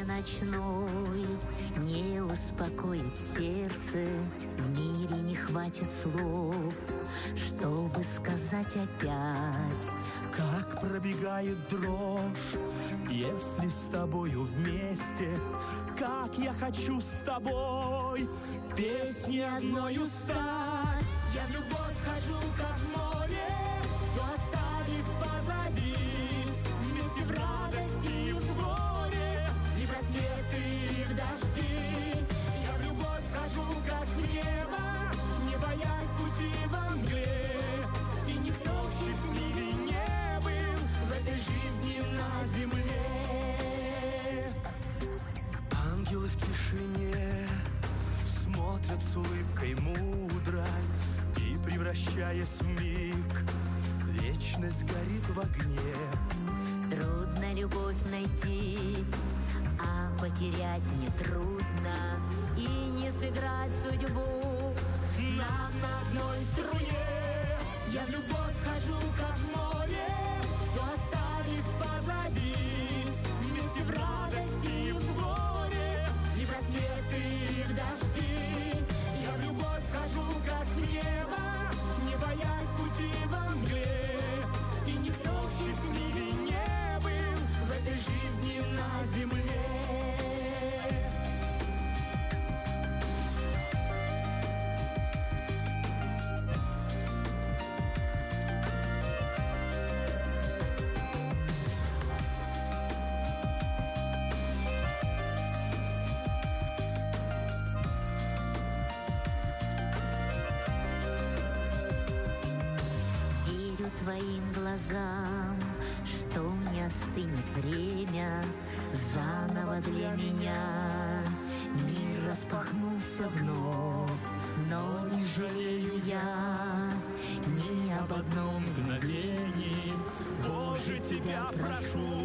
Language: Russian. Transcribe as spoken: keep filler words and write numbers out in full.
ночной не успокоит сердце, в мире не хватит слов, чтобы сказать опять, как пробегает дрожь, если с тобою вместе, как я хочу с тобой песни одною стать. Я в любовь хожу, как в море, все оставив позади, вместе в радости и в горе, и в рассветы, и в дожди. Я в любовь хожу, как в небо, не боясь пути во мгле, и никто счастливее не был в этой жизни на земле. Ангелы в тишине смотрят с улыбкой мудрой, и, превращаясь в миг, вечность горит в огне. Трудно любовь найти, а потерять нетрудно, и не сыграть судьбу нам на одной струне. Я в любовь хожу, как в море, все оставив позади, вместе в радости и в горе, и в рассветы, и в дожди. Я в любовь хожу, как в небо, не боясь пути во мгле, и никто счастливее не был в этой жизни на земле. твоим глазам, что не остынет время заново для меня. Мир распахнулся вновь, но не жалею я ни об одном мгновении. Боже, тебя прошу,